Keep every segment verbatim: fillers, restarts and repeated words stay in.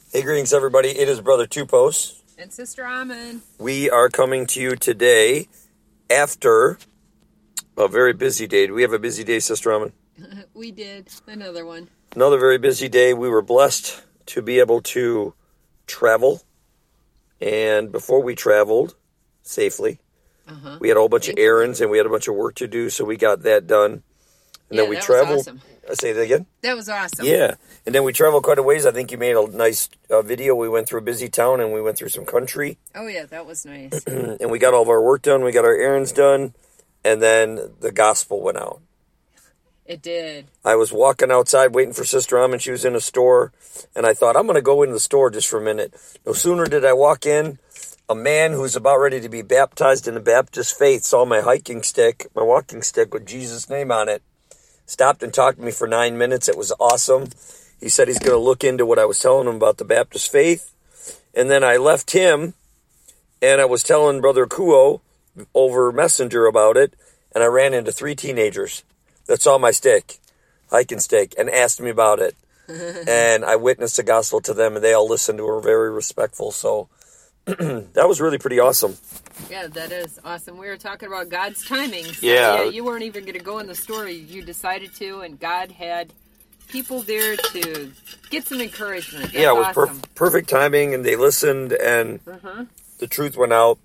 Hey, greetings, everybody. It is Brother Tupos. And Sister Amen. We are coming to you today after a very busy day. Do we have a busy day, Sister Amen? We did. Another one. Another very busy day. We were blessed to be able to travel. And before we traveled safely, uh-huh. we had a whole bunch Thank of errands you. and we had a bunch of work to do, so we got that done. And yeah, then we that traveled. Was awesome. I say that again? That was awesome. Yeah. And then we traveled quite a ways. I think you made a nice uh, video. We went through a busy town and we went through some country. Oh, yeah, that was nice. And we got all of our work done. We got our errands done. And then the gospel went out. It did. I was walking outside waiting for Sister Amen. She was in a store. And I thought, I'm going to go into the store just for a minute. No sooner did I walk in, a man who's about ready to be baptized in the Baptist faith saw my hiking stick, my walking stick with Jesus' name on it. Stopped and talked to me for nine minutes. It was awesome. He said he's going to look into what I was telling him about the Baptist faith. And then I left him, and I was telling Brother Kuo over Messenger about it, and I ran into three teenagers that saw my stick, hiking stick, and asked me about it. And I witnessed the gospel to them, and they all listened and were very respectful. So that was really pretty awesome. Yeah, that is awesome. We were talking about God's timing. So yeah. yeah. You weren't even going to go in the store. You decided to, and God had people there to get some encouragement. That's yeah, it was awesome. per- perfect timing, and they listened, and uh-huh. the truth went out.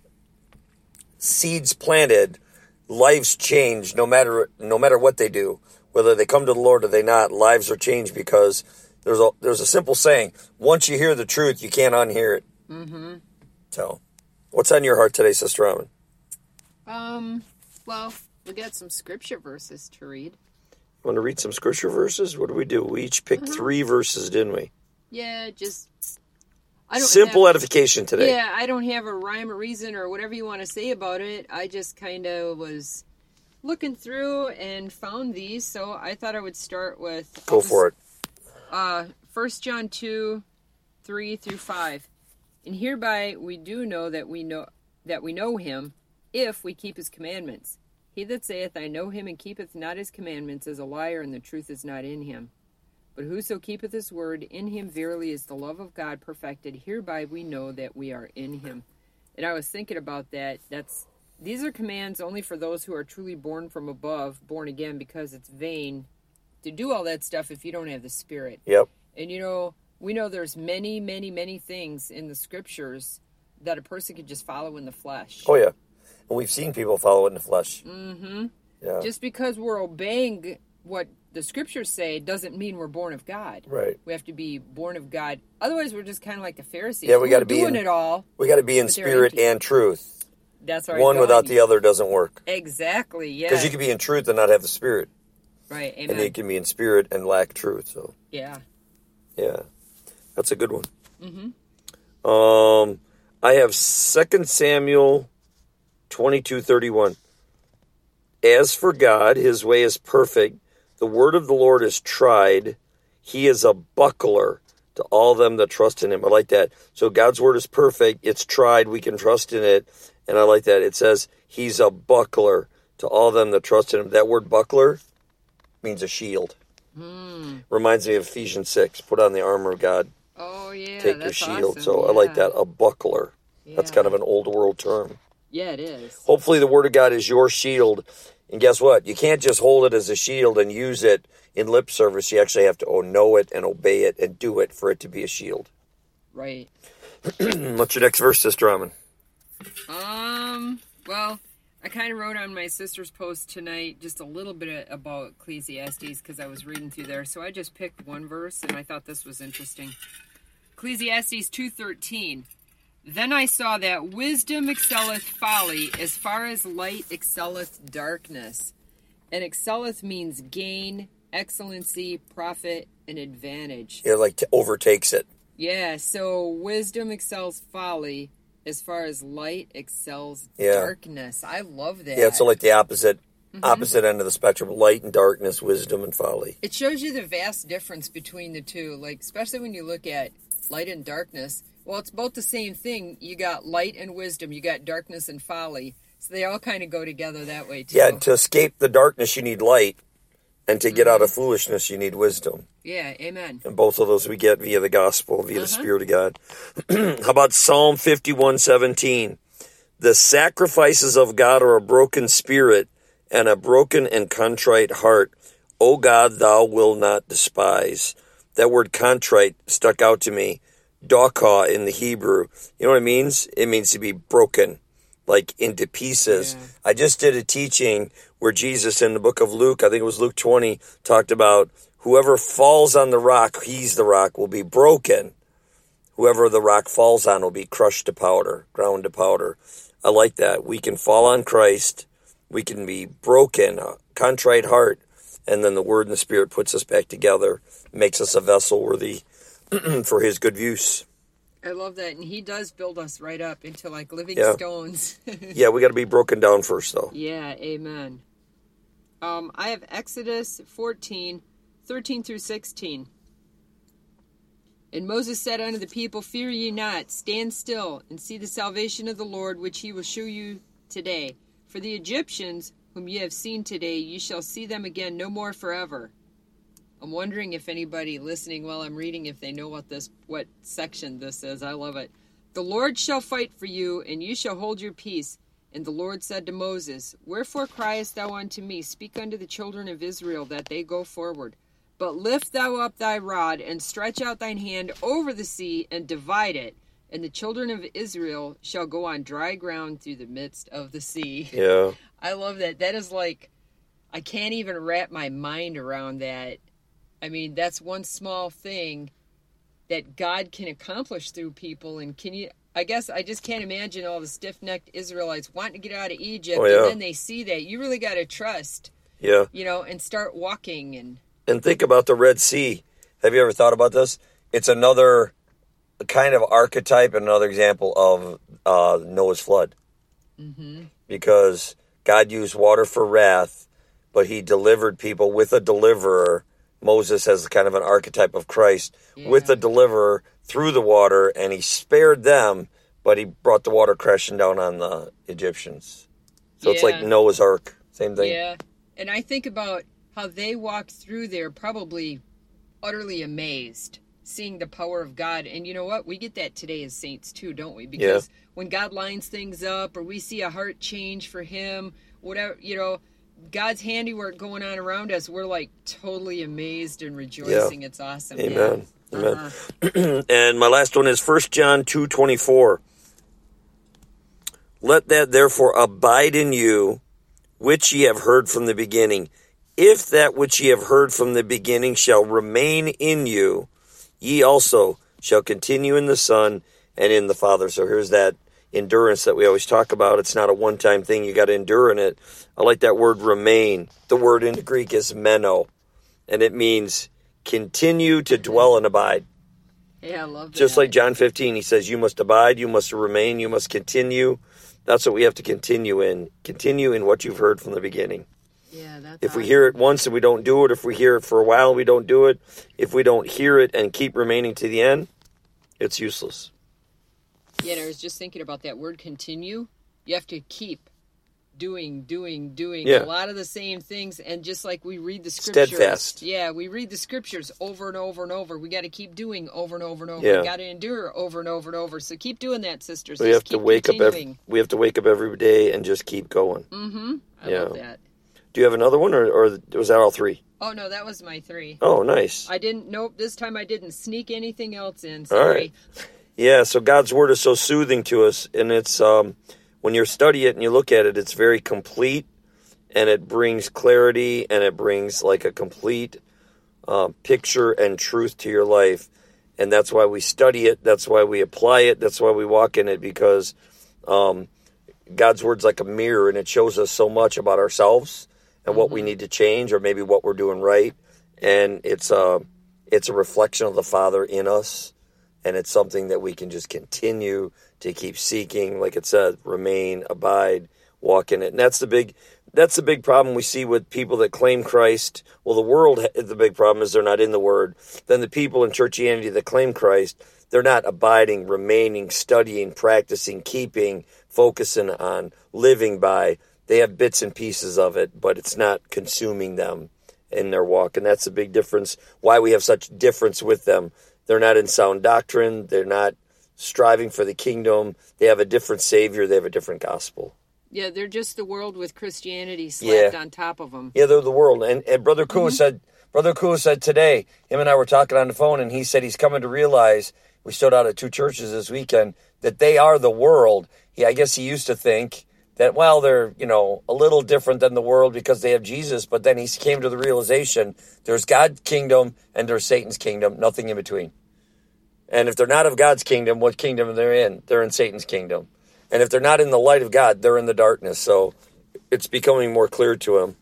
Seeds planted, lives changed no matter no matter what they do. Whether they come to the Lord or they not, lives are changed because there's a, there's a simple saying, once you hear the truth, you can't unhear it. Mm-hmm. So... what's on your heart today, Sister Amen? Um, well, we got some scripture verses to read. Want to read some scripture verses? What do we do? We each picked uh-huh. three verses, didn't we? Yeah, just... I don't Simple have, edification today. Yeah, I don't have a rhyme or reason or whatever you want to say about it. I just kind of was looking through and found these, so I thought I would start with... Go for it. Uh, First John two, three through five. And hereby we do know that we know that we know him, if we keep his commandments. He that saith, I know him, and keepeth not his commandments, is a liar, and the truth is not in him. But whoso keepeth his word, in him verily is the love of God perfected. Hereby we know that we are in him. And I was thinking about that. That's these are commands only for those who are truly born from above, born again, because it's vain to do all that stuff if you don't have the Spirit. Yep. And you know, we know there's many, many, many things in the scriptures that a person could just follow in the flesh. Oh, yeah. And we've seen people follow it in the flesh. Mm-hmm. Yeah. Just because we're obeying what the scriptures say doesn't mean we're born of God. Right. We have to be born of God. Otherwise, we're just kind of like the Pharisees. Yeah, we got to be doing in, it all. We got to be in spirit and truth. That's right. One without the other doesn't work. Exactly, yeah. Because you can be in truth and not have the Spirit. Right, amen. And you can be in spirit and lack truth. So. Yeah. Yeah. That's a good one. Mm-hmm. Um, I have Second Samuel twenty-two thirty-one. As for God, his way is perfect. The word of the Lord is tried. He is a buckler to all them that trust in him. I like that. So God's word is perfect. It's tried. We can trust in it. And I like that. It says he's a buckler to all them that trust in him. That word buckler means a shield. Mm. Reminds me of Ephesians six. Put on the armor of God. Oh, yeah, Take that's your shield. awesome. So yeah. I like that. A buckler. Yeah. That's kind of an old world term. Yeah, it is. Hopefully the word of God is your shield. And guess what? You can't just hold it as a shield and use it in lip service. You actually have to know it and obey it and do it for it to be a shield. Right. What's your next verse, Sister Amen? Um, well, I kind of wrote on my sister's post tonight just a little bit about Ecclesiastes because I was reading through there. So I just picked one verse, and I thought this was interesting. Ecclesiastes two thirteen. Then I saw that wisdom excelleth folly as far as light excelleth darkness. And excelleth means gain, excellency, profit, and advantage. Yeah, like t- overtakes it. Yeah, so wisdom excels folly as far as light excels yeah. darkness. I love that. Yeah, it's so like the opposite mm-hmm. opposite end of the spectrum. Light and darkness, wisdom and folly. It shows you the vast difference between the two. Like, especially when you look at light and darkness. Well, it's both the same thing. You got light and wisdom. You got darkness and folly. So they all kind of go together that way, too. Yeah, to escape the darkness, you need light. And to get out of foolishness, you need wisdom. Yeah, amen. And both of those we get via the gospel, via Uh-huh. the Spirit of God. How about Psalm fifty-one seventeen? The sacrifices of God are a broken spirit and a broken and contrite heart. O God, thou wilt not despise. That word contrite stuck out to me. Daka in the Hebrew. You know what it means? It means to be broken, like into pieces. Yeah. I just did a teaching where Jesus in the book of Luke, I think it was Luke twenty, talked about whoever falls on the rock, he's the rock, will be broken. Whoever the rock falls on will be crushed to powder, ground to powder. I like that. We can fall on Christ. We can be broken, a contrite heart, and then the Word and the Spirit puts us back together, makes us a vessel worthy for His good use. I love that. And he does build us right up into like living Yeah. stones. Yeah, we got to be broken down first, though. Yeah, amen. Um, I have Exodus fourteen, thirteen through sixteen. And Moses said unto the people, Fear ye not, stand still, and see the salvation of the Lord, which he will shew you today. For the Egyptians, whom ye have seen today, ye shall see them again no more forever. I'm wondering if anybody listening while I'm reading, if they know what this, what section this is. I love it. The Lord shall fight for you, and you shall hold your peace. And the Lord said to Moses, Wherefore criest thou unto me? Speak unto the children of Israel, that they go forward. But lift thou up thy rod, and stretch out thine hand over the sea, and divide it. And the children of Israel shall go on dry ground through the midst of the sea. Yeah. I love that. That is like, I can't even wrap my mind around that. I mean, that's one small thing that God can accomplish through people. And can you, I guess I just can't imagine all the stiff-necked Israelites wanting to get out of Egypt. Oh, yeah. And then they see that. You really got to trust, Yeah. you know, and start walking. And And think about the Red Sea. Have you ever thought about this? It's another kind of archetype, another example of uh, Noah's flood. mm-hmm. Because God used water for wrath, but he delivered people with a deliverer. Moses has kind of an archetype of Christ Yeah. with a deliverer through the water, and he spared them, but he brought the water crashing down on the Egyptians. So it's like Yeah. Noah's Ark. Same thing. Yeah. And I think about how they walked through there probably utterly amazed, seeing the power of God. And you know what? We get that today as saints too, don't we? Because Yeah. when God lines things up, or we see a heart change for him, whatever, you know, God's handiwork going on around us, we're like totally amazed and rejoicing. It's awesome. Amen. Yeah. Amen. Uh-huh. And my last one is First John two twenty-four. Let that therefore abide in you, which ye have heard from the beginning. If that which ye have heard from the beginning shall remain in you, ye also shall continue in the Son and in the Father. So here's that endurance that we always talk about. It's not a one-time thing. You got to endure in it. I like that word remain. The word in the Greek is meno, and it means continue to dwell and abide. Yeah, I love that. Just like John fifteen, he says, you must abide, you must remain, you must continue. That's what we have to continue in. Continue in what you've heard from the beginning. Yeah, that's If we awesome. hear it once and we don't do it, if we hear it for a while and we don't do it, if we don't hear it and keep remaining to the end, it's useless. Yeah, and I was just thinking about that word continue. You have to keep doing, doing, doing Yeah. a lot of the same things. And just like we read the scriptures. Steadfast. Yeah, we read the scriptures over and over and over. We got to keep doing over and over and over. Yeah. We got to endure over and over and over. So keep doing that, sisters. We Just have to keep wake up continuing. every, we have to wake up every day and just keep going. Mm-hmm. I Yeah. love that. Do you have another one, or, or was that all three? Oh, no, that was my three. Oh, nice. I didn't, nope, this time I didn't sneak anything else in. All Sorry. right. Yeah, so God's word is so soothing to us, and it's um, when you study it and you look at it, it's very complete, and it brings clarity, and it brings like a complete uh, picture and truth to your life, and that's why we study it. That's why we apply it. That's why we walk in it, because um, God's word's like a mirror, and it shows us so much about ourselves and what we need to change, or maybe what we're doing right, and it's a it's a reflection of the Father in us. And it's something that we can just continue to keep seeking, like it said, remain, abide, walk in it. And that's the big, that's the big problem we see with people that claim Christ. Well, the world, the big problem is they're not in the Word. Then the people in churchianity that claim Christ, they're not abiding, remaining, studying, practicing, keeping, focusing on, living by. They have bits and pieces of it, but it's not consuming them. in their walk. And that's a big difference, why we have such difference with them. They're not in sound doctrine. They're not striving for the kingdom. They have a different Savior. They have a different gospel. Yeah, they're just the world with Christianity slapped Yeah. on top of them. Yeah, they're the world. And, and Brother Kua Mm-hmm. said, Brother Kua said today, him and I were talking on the phone, and he said he's coming to realize, we stood out at two churches this weekend, that they are the world. He, I guess he used to think that, well, they're, you know, a little different than the world because they have Jesus, but then he came to the realization there's God's kingdom and there's Satan's kingdom, nothing in between. And if they're not of God's kingdom, what kingdom they're in? They're in Satan's kingdom. And if they're not in the light of God, they're in the darkness. So it's becoming more clear to him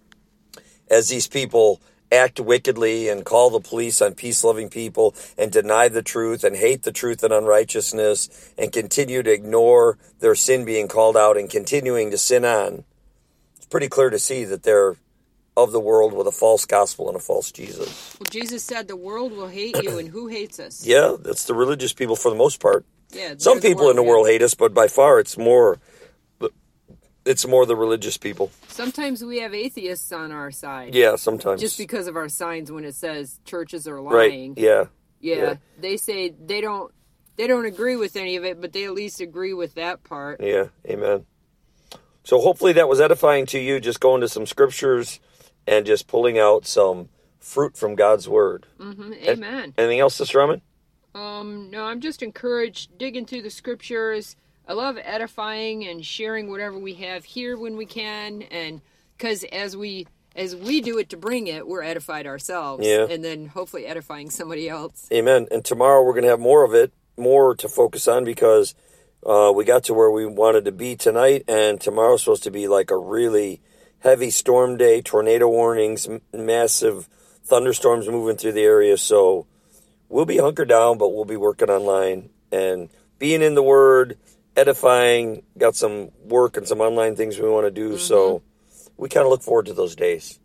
as these people act wickedly and call the police on peace-loving people and deny the truth and hate the truth and unrighteousness and continue to ignore their sin being called out and continuing to sin on. It's pretty clear to see that they're of the world with a false gospel and a false Jesus. Well, Jesus said the world will hate you, and who hates us? Yeah, that's the religious people for the most part. Yeah, Some they're people in the yeah. world hate us, but by far it's more it's more the religious people. Sometimes we have atheists on our side. Yeah, sometimes. Just because of our signs when it says churches are Right, lying. yeah. Yeah, Yeah. they say they don't they don't agree with any of it, but they at least agree with that part. Yeah, amen. So hopefully that was edifying to you, just going to some scriptures and just pulling out some fruit from God's word. Mm-hmm. Amen. Anything else, Sister Raman? Um, no, I'm just encouraged digging through the scriptures. I love edifying and sharing whatever we have here when we can, and because as we as we do it to bring it, we're edified ourselves, Yeah. and then hopefully edifying somebody else. Amen. And tomorrow we're going to have more of it, more to focus on, because uh, we got to where we wanted to be tonight, and tomorrow's supposed to be like a really heavy storm day, tornado warnings, m- massive thunderstorms moving through the area. So we'll be hunkered down, but we'll be working online and being in the Word, edifying, got some work and some online things we want to do. Mm-hmm. So we kind of look forward to those days.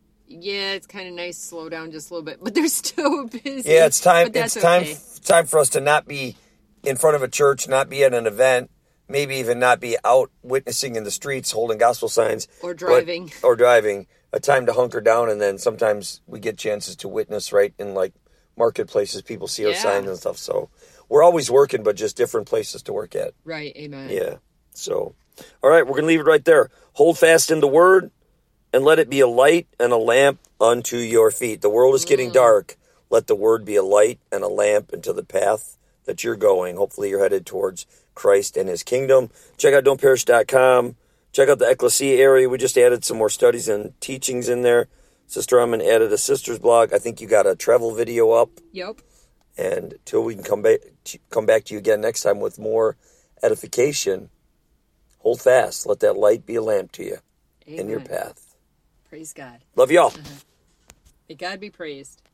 Yeah, it's kind of nice to slow down just a little bit, but they're still busy. Yeah, it's time. But that's It's time. okay. Time for us to not be in front of a church, not be at an event, maybe even not be out witnessing in the streets, holding gospel signs, Or driving. but, or driving. A time to hunker down, and then sometimes we get chances to witness right in like marketplaces. People see our Yeah. signs and stuff. So we're always working, but just different places to work at. Right, amen. Yeah. So, all right, we're going to leave it right there. Hold fast in the Word, and let it be a light and a lamp unto your feet. The world is getting Mm. dark. Let the Word be a light and a lamp into the path that you're going. Hopefully you're headed towards Christ and His kingdom. Check out don't perish dot com. Check out the Ecclesia area. We just added some more studies and teachings in there. Sister Raman added a sister's blog. I think you got a travel video up. Yep. And till we can come back, come back to you again next time with more edification, hold fast. Let that light be a lamp to you Amen. in your path. Praise God. Love y'all. May God be praised.